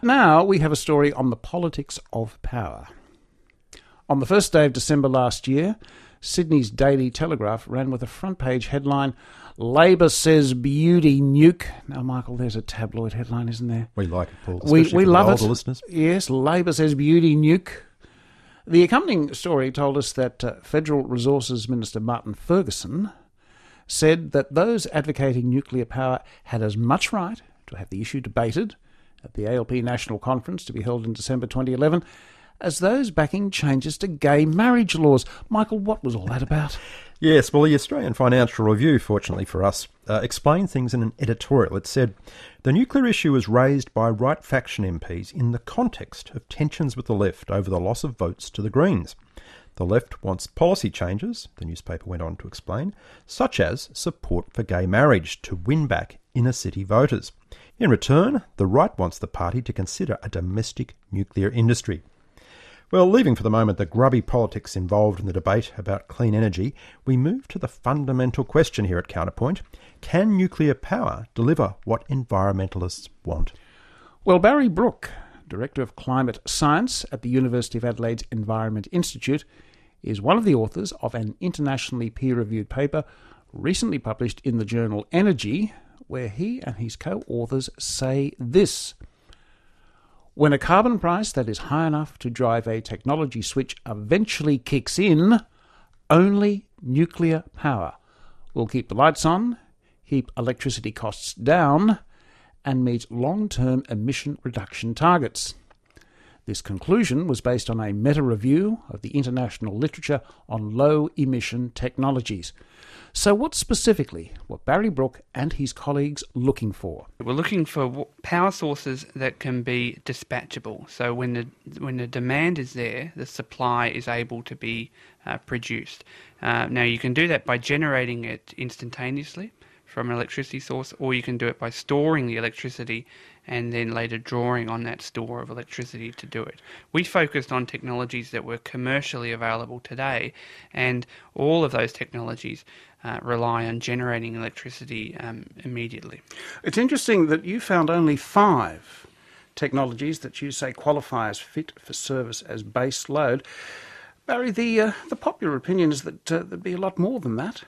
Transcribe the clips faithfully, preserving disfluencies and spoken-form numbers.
now we have a story on the politics of power. On the first day of December last year, Sydney's Daily Telegraph ran with a front-page headline, Labor says beauty nuke. Now, Michael, there's a tabloid headline, isn't there? We like it, Paul. We, we love it. Listeners. Yes, Labor says beauty nuke. The accompanying story told us that uh, Federal Resources Minister Martin Ferguson said that those advocating nuclear power had as much right to have the issue debated at the A L P National Conference to be held in December twenty eleven as those backing changes to gay marriage laws. Michael, what was all that about? Yes, well, the Australian Financial Review, fortunately for us, uh, explained things in an editorial. It said, the nuclear issue was raised by right faction M Ps in the context of tensions with the left over the loss of votes to the Greens. The left wants policy changes, the newspaper went on to explain, such as support for gay marriage to win back inner city voters. In return, the right wants the party to consider a domestic nuclear industry. Well, leaving for the moment the grubby politics involved in the debate about clean energy, we move to the fundamental question here at Counterpoint. Can nuclear power deliver what environmentalists want? Well, Barry Brook, Director of Climate Science at the University of Adelaide's Environment Institute, is one of the authors of an internationally peer-reviewed paper recently published in the journal Energy, where he and his co-authors say this: when a carbon price that is high enough to drive a technology switch eventually kicks in, only nuclear power will keep the lights on, keep electricity costs down, and meet long-term emission reduction targets. This conclusion was based on a meta-review of the international literature on low-emission technologies. So what specifically were Barry Brook and his colleagues looking for? We're looking for power sources that can be dispatchable. So when the when the demand is there, the supply is able to be uh, produced. Uh, now you can do that by generating it instantaneously from an electricity source, or you can do it by storing the electricity and then later drawing on that store of electricity to do it. We focused on technologies that were commercially available today, and all of those technologies uh, rely on generating electricity um, immediately. It's interesting that you found only five technologies that you say qualify as fit for service as base load. Barry, the, uh, the popular opinion is that uh, there'd be a lot more than that.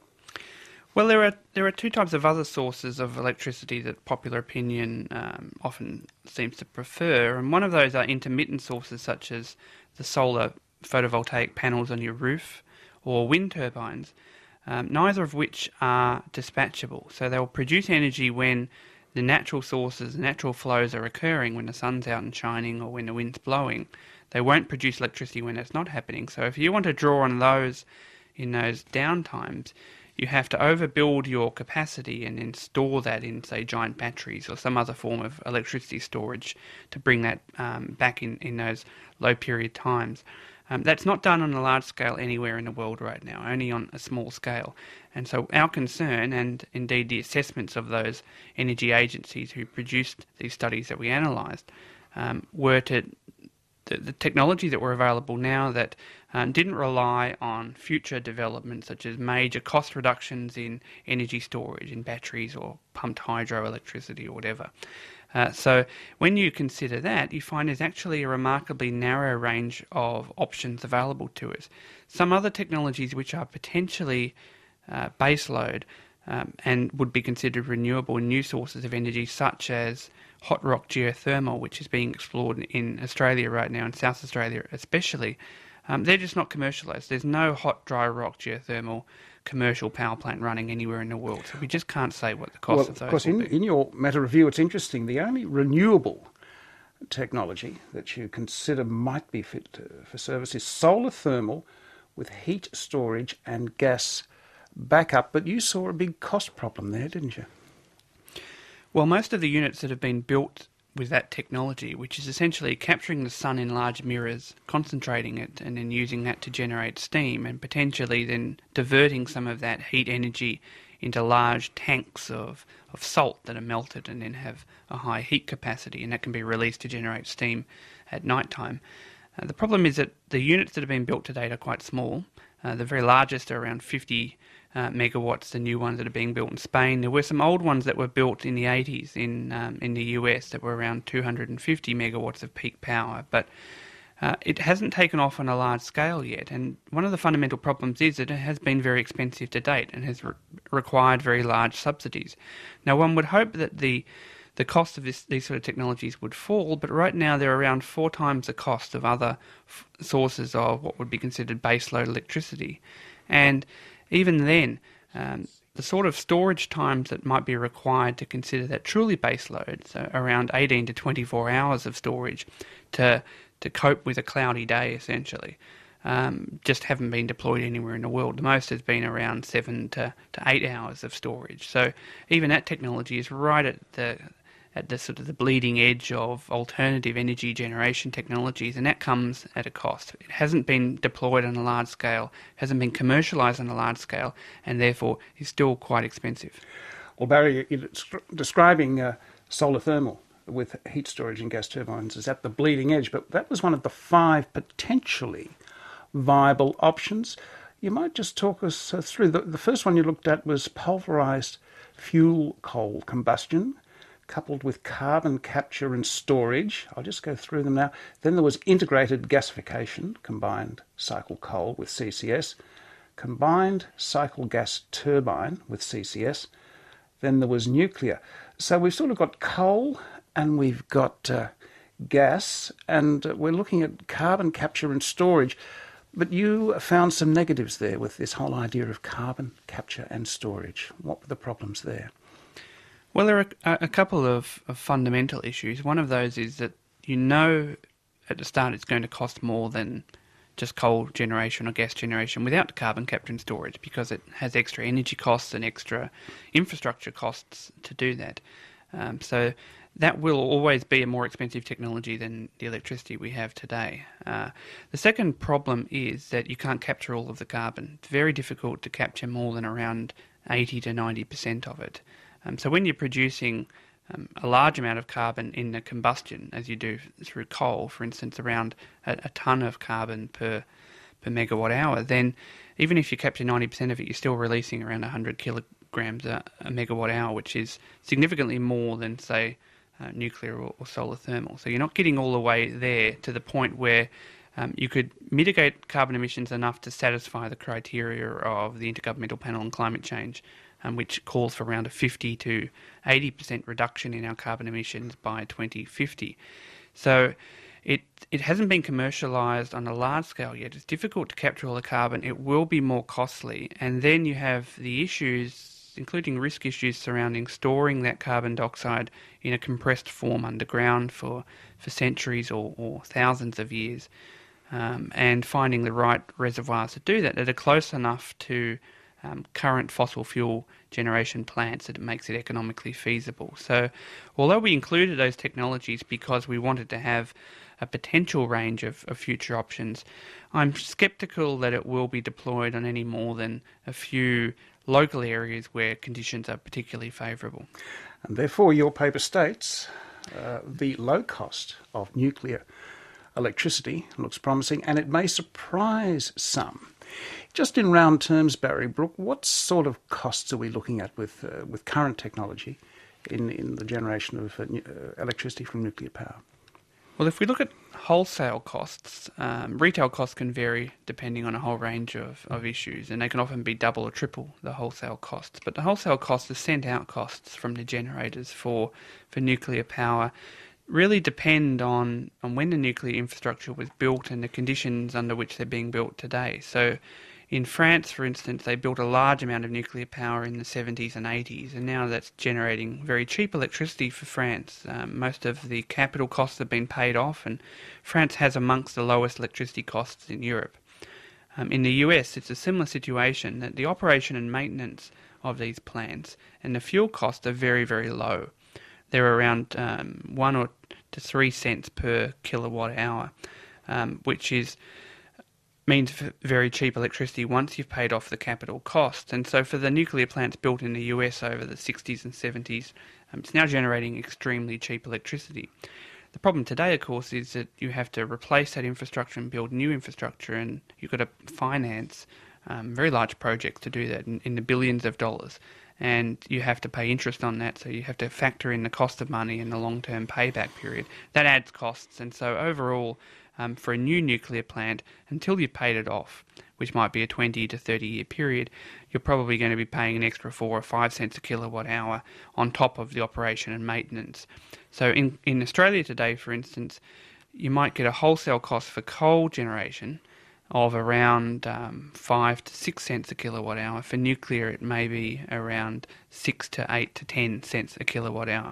Well, there are there are two types of other sources of electricity that popular opinion um, often seems to prefer, and one of those are intermittent sources such as the solar photovoltaic panels on your roof or wind turbines, um, neither of which are dispatchable. So they will produce energy when the natural sources, natural flows are occurring, when the sun's out and shining or when the wind's blowing. They won't produce electricity when that's not happening. So if you want to draw on those in those downtimes, you have to overbuild your capacity and then store that in, say, giant batteries or some other form of electricity storage to bring that um, back in, in those low period times. Um, that's not done on a large scale anywhere in the world right now, only on a small scale. And so our concern, and indeed the assessments of those energy agencies who produced these studies that we analysed, um, were to the, the technology that were available now that Um, didn't rely on future developments such as major cost reductions in energy storage, in batteries or pumped hydroelectricity or whatever. Uh, so when you consider that, you find there's actually a remarkably narrow range of options available to us. Some other technologies which are potentially uh, baseload um, and would be considered renewable new sources of energy, such as hot rock geothermal, which is being explored in Australia right now, in South Australia especially, Um, they're just not commercialised. There's no hot, dry rock geothermal commercial power plant running anywhere in the world. So we just can't say what the cost well, of those of course, will in, be. in your meta-review, it's interesting. The only renewable technology that you consider might be fit to, for service is solar thermal with heat storage and gas backup. But you saw a big cost problem there, didn't you? Well, most of the units that have been built with that technology, which is essentially capturing the sun in large mirrors, concentrating it, and then using that to generate steam, and potentially then diverting some of that heat energy into large tanks of, of salt that are melted and then have a high heat capacity, and that can be released to generate steam at night time. Uh, the problem is that the units that have been built to date are quite small. Uh, the very largest are around fifty uh, megawatts, the new ones that are being built in Spain. There were some old ones that were built in the eighties in um, in the U S that were around two hundred fifty megawatts of peak power, but uh, it hasn't taken off on a large scale yet. And one of the fundamental problems is that it has been very expensive to date and has re- required very large subsidies. Now, one would hope that the the cost of this, these sort of technologies would fall, but right now they're around four times the cost of other f- sources of what would be considered baseload electricity. And even then, um, the sort of storage times that might be required to consider that truly baseload, so around eighteen to twenty-four hours of storage to to cope with a cloudy day, essentially, um, just haven't been deployed anywhere in the world. The most has been around seven to, to eight hours of storage. So even that technology is right at the at the sort of the bleeding edge of alternative energy generation technologies, and that comes at a cost. It hasn't been deployed on a large scale, hasn't been commercialised on a large scale, and therefore is still quite expensive. Well, Barry, you're describing uh, solar thermal with heat storage and gas turbines is at the bleeding edge, but that was one of the five potentially viable options. You might just talk us uh, through. The, the first one you looked at was pulverised fuel coal combustion, coupled with carbon capture and storage. I'll just go through them now. Then there was integrated gasification, combined cycle coal with C C S, combined cycle gas turbine with C C S. Then there was nuclear. So we've sort of got coal and we've got uh, gas, and uh, we're looking at carbon capture and storage. But you found some negatives there with this whole idea of carbon capture and storage. What were the problems there? Well, there are a, a couple of, of fundamental issues. One of those is that you know at the start it's going to cost more than just coal generation or gas generation without carbon capture and storage, because it has extra energy costs and extra infrastructure costs to do that. Um, so that will always be a more expensive technology than the electricity we have today. Uh, the second problem is that you can't capture all of the carbon. It's very difficult to capture more than around eighty to ninety percent of it. Um, so when you're producing um, a large amount of carbon in the combustion, as you do through coal, for instance, around a, a tonne of carbon per per megawatt hour, then even if you capture ninety percent of it, you're still releasing around one hundred kilograms a, a megawatt hour, which is significantly more than, say, uh, nuclear or, or solar thermal. So you're not getting all the way there to the point where um, you could mitigate carbon emissions enough to satisfy the criteria of the Intergovernmental Panel on Climate Change, Um, which calls for around a fifty to eighty percent reduction in our carbon emissions by twenty fifty. So it it hasn't been commercialised on a large scale yet. It's difficult to capture all the carbon. It will be more costly. And then you have the issues, including risk issues surrounding storing that carbon dioxide in a compressed form underground for, for centuries or, or thousands of years, um, and finding the right reservoirs to do that that are close enough to Um, current fossil fuel generation plants that it makes it economically feasible. So although we included those technologies because we wanted to have a potential range of, of future options, I'm sceptical that it will be deployed on any more than a few local areas where conditions are particularly favourable. And therefore your paper states uh, the low cost of nuclear electricity looks promising, and it may surprise some. Just in round terms, Barry Brook, what sort of costs are we looking at with uh, with current technology in, in the generation of uh, uh, electricity from nuclear power? Well, if we look at wholesale costs, um, retail costs can vary depending on a whole range of, of issues, and they can often be double or triple the wholesale costs. But the wholesale costs, the sent-out costs from the generators for, for nuclear power, really depend on, on when the nuclear infrastructure was built and the conditions under which they're being built today. So in France, for instance, they built a large amount of nuclear power in the seventies and eighties, and now that's generating very cheap electricity for France. Um, most of the capital costs have been paid off, and France has amongst the lowest electricity costs in Europe. Um, in the U S, it's a similar situation, that the operation and maintenance of these plants and the fuel costs are very, very low. They're around um, one or to three cents per kilowatt hour, um, which is means very cheap electricity once you've paid off the capital costs. And so for the nuclear plants built in the U S over the sixties and seventies, um, it's now generating extremely cheap electricity. The problem today, of course, is that you have to replace that infrastructure and build new infrastructure, and you've got to finance um, very large projects to do that in, in the billions of dollars. And you have to pay interest on that, so you have to factor in the cost of money and the long-term payback period. That adds costs, and so overall, um, for a new nuclear plant, until you've paid it off, which might be a twenty to thirty year period, you're probably going to be paying an extra four or five cents a kilowatt hour on top of the operation and maintenance. So in, in Australia today, for instance, you might get a wholesale cost for coal generation of around um, five to six cents a kilowatt hour. For nuclear, it may be around six to eight to ten cents a kilowatt hour.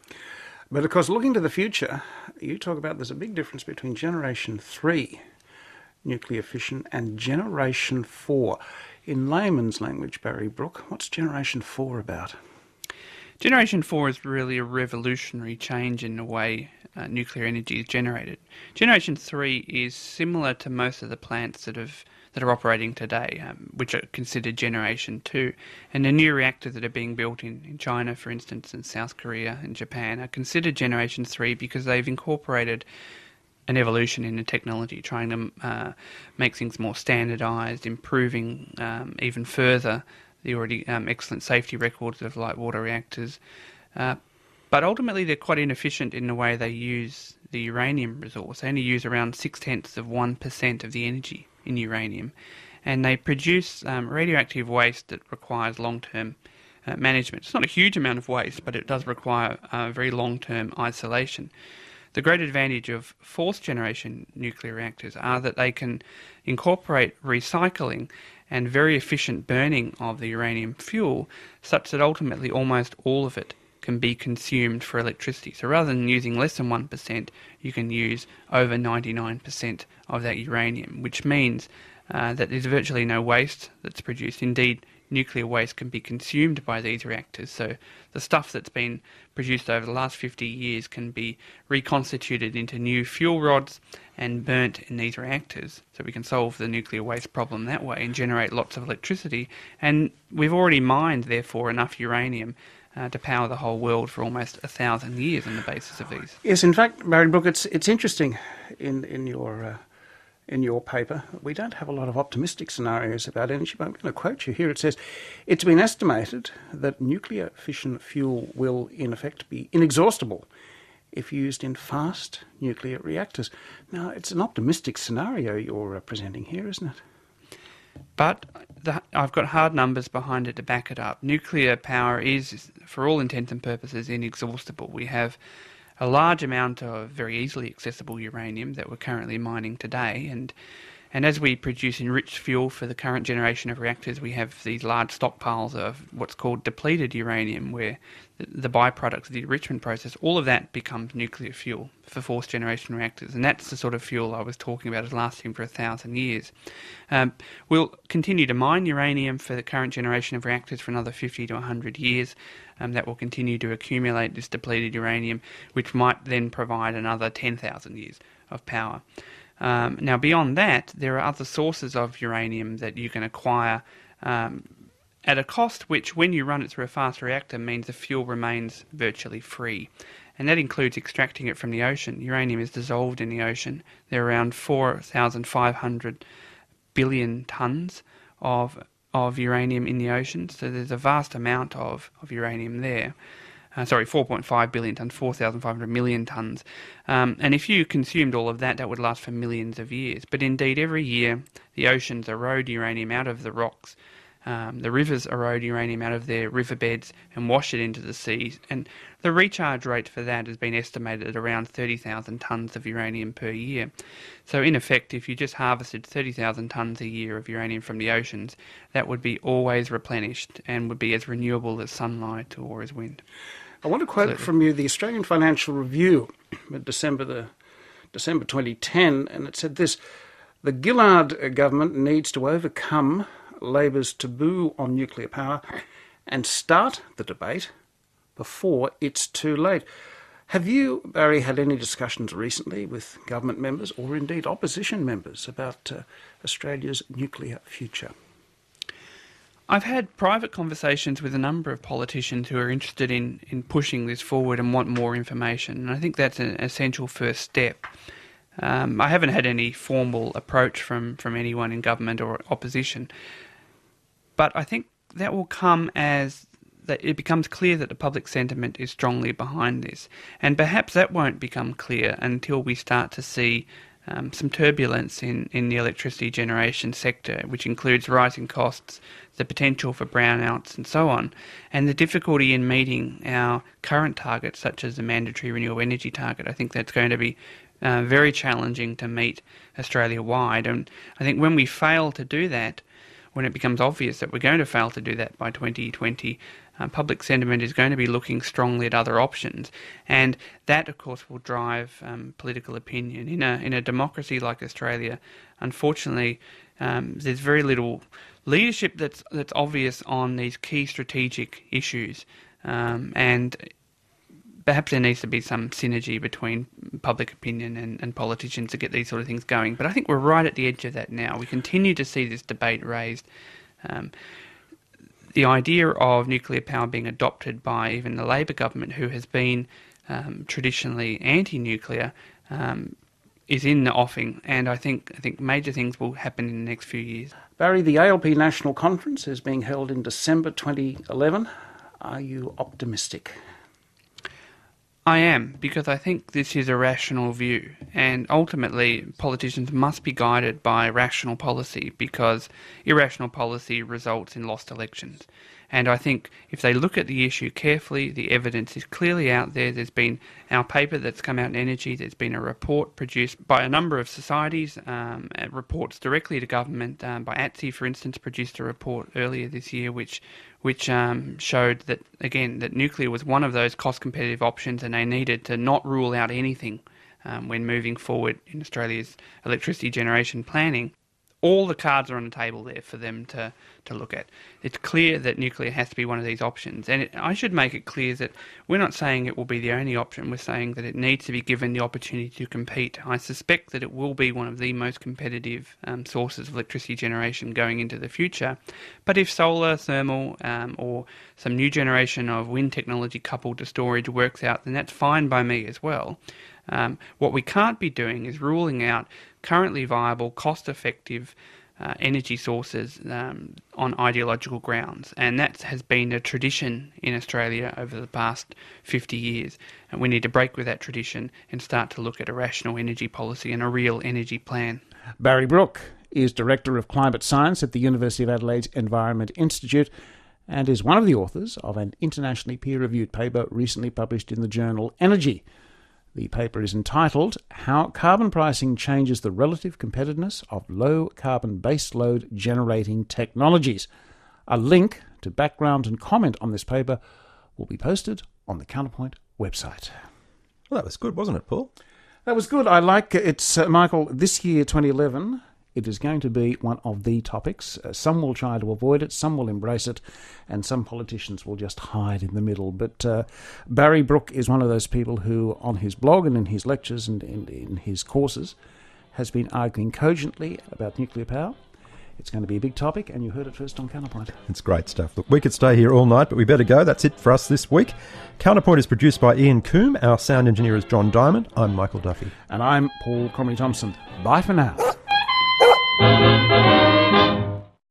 But of course, looking to the future, you talk about there's a big difference between Generation three nuclear fission and Generation four. In layman's language, Barry Brook, what's Generation four about? Generation four is really a revolutionary change in the way uh, nuclear energy is generated. Generation three is similar to most of the plants that have that are operating today, um, which are considered Generation two. And the new reactors that are being built in, in China, for instance, and South Korea and Japan are considered Generation three because they've incorporated an evolution in the technology, trying to uh, make things more standardised, improving um, even further the already um, excellent safety records of light water reactors. Uh, but ultimately they're quite inefficient in the way they use the uranium resource. They only use around six-tenths of one percent of the energy in uranium, and they produce um, radioactive waste that requires long-term uh, management. It's not a huge amount of waste, but it does require uh, very long-term isolation. The great advantage of fourth-generation nuclear reactors are that they can incorporate recycling and very efficient burning of the uranium fuel, such that ultimately almost all of it can be consumed for electricity. So rather than using less than one percent, you can use over ninety-nine percent of that uranium, which means uh, that there's virtually no waste that's produced. Indeed, nuclear waste can be consumed by these reactors. So the stuff that's been produced over the last fifty years can be reconstituted into new fuel rods and burnt in these reactors. So we can solve the nuclear waste problem that way and generate lots of electricity. And we've already mined, therefore, enough uranium uh, to power the whole world for almost a thousand years on the basis of these. Yes, in fact, Barry Brook, it's it's interesting in in your uh, in your paper. We don't have a lot of optimistic scenarios about energy, but I'm going to quote you here. It says, "It's been estimated that nuclear fission fuel will, in effect, be inexhaustible if used in fast nuclear reactors." Now, it's an optimistic scenario you're uh, presenting here, isn't it? But the, I've got hard numbers behind it to back it up. Nuclear power is, for all intents and purposes, inexhaustible. We have a large amount of very easily accessible uranium that we're currently mining today, and and as we produce enriched fuel for the current generation of reactors, we have these large stockpiles of what's called depleted uranium, where the, the byproducts of the enrichment process, all of that becomes nuclear fuel for fourth generation reactors, and that's the sort of fuel I was talking about as lasting for a thousand years. Um, we'll continue to mine uranium for the current generation of reactors for another fifty to one hundred years. Um, that will continue to accumulate this depleted uranium, which might then provide another ten thousand years of power. Um, now, beyond that, there are other sources of uranium that you can acquire um, at a cost which, when you run it through a fast reactor, means the fuel remains virtually free. And that includes extracting it from the ocean. Uranium is dissolved in the ocean. There are around four thousand five hundred billion tonnes of of uranium in the ocean, so there's a vast amount of, of uranium there. Uh, sorry, four point five billion tonnes, four thousand five hundred million tonnes. Um, and if you consumed all of that, that would last for millions of years. But indeed, every year, the oceans erode uranium out of the rocks. Um, the rivers erode uranium out of their riverbeds and wash it into the seas. And the recharge rate for that has been estimated at around thirty thousand tonnes of uranium per year. So in effect, if you just harvested thirty thousand tonnes a year of uranium from the oceans, that would be always replenished and would be as renewable as sunlight or as wind. I want to quote Absolutely. from you the Australian Financial Review, December the December twenty ten, and it said this: "The Gillard government needs to overcome Labor's taboo on nuclear power and start the debate before it's too late." Have you, Barry, had any discussions recently with government members or indeed opposition members about uh, Australia's nuclear future? I've had private conversations with a number of politicians who are interested in, in pushing this forward and want more information, and I think that's an essential first step. Um, I haven't had any formal approach from, from anyone in government or opposition, but I think that will come as that it becomes clear that the public sentiment is strongly behind this, and perhaps that won't become clear until we start to see Um, some turbulence in, in the electricity generation sector, which includes rising costs, the potential for brownouts and so on, and the difficulty in meeting our current targets, such as the mandatory renewable energy target. I think that's going to be uh, very challenging to meet Australia-wide, and I think when we fail to do that, when it becomes obvious that we're going to fail to do that by twenty twenty, uh, public sentiment is going to be looking strongly at other options, and that, of course, will drive um, political opinion. In a in a democracy like Australia, unfortunately, um, there's very little leadership that's that's obvious on these key strategic issues, um, and perhaps there needs to be some synergy between public opinion and, and politicians to get these sort of things going. But I think we're right at the edge of that now. We continue to see this debate raised. Um, the idea of nuclear power being adopted by even the Labor government, who has been um, traditionally anti-nuclear, um, is in the offing, and I think I think major things will happen in the next few years. Barry, the A L P National Conference is being held in December twenty eleven. Are you optimistic? I am, because I think this is a rational view, and ultimately politicians must be guided by rational policy, because irrational policy results in lost elections. And I think if they look at the issue carefully, the evidence is clearly out there. There's been our paper that's come out in Energy, there's been a report produced by a number of societies, um, reports directly to government, um, by A T S I, for instance, produced a report earlier this year which which um, showed that, again, that nuclear was one of those cost-competitive options, and they needed to not rule out anything um, when moving forward in Australia's electricity generation planning. All the cards are on the table there for them to, to look at. It's clear that nuclear has to be one of these options. And it, I should make it clear that we're not saying it will be the only option. We're saying that it needs to be given the opportunity to compete. I suspect that it will be one of the most competitive um, sources of electricity generation going into the future. But if solar, thermal, um, or some new generation of wind technology coupled to storage works out, then that's fine by me as well. Um, what we can't be doing is ruling out currently viable, cost-effective uh, energy sources um, on ideological grounds, and that has been a tradition in Australia over the past fifty years, and we need to break with that tradition and start to look at a rational energy policy and a real energy plan. Barry Brook is Director of Climate Science at the University of Adelaide's Environment Institute and is one of the authors of an internationally peer-reviewed paper recently published in the journal Energy. The paper is entitled How Carbon Pricing Changes the Relative Competitiveness of Low-Carbon Baseload Generating Technologies. A link to background and comment on this paper will be posted on the Counterpoint website. Well, that was good, wasn't it, Paul? That was good. I like it's, uh, Michael, this year, twenty eleven, it is going to be one of the topics. Uh, some will try to avoid it, some will embrace it, and some politicians will just hide in the middle. But uh, Barry Brook is one of those people who, on his blog and in his lectures and in, in his courses, has been arguing cogently about nuclear power. It's going to be a big topic, and you heard it first on Counterpoint. It's great stuff. Look, we could stay here all night, but we better go. That's it for us this week. Counterpoint is produced by Ian Coombe. Our sound engineer is John Diamond. I'm Michael Duffy. And I'm Paul Cromley Thompson. Bye for now.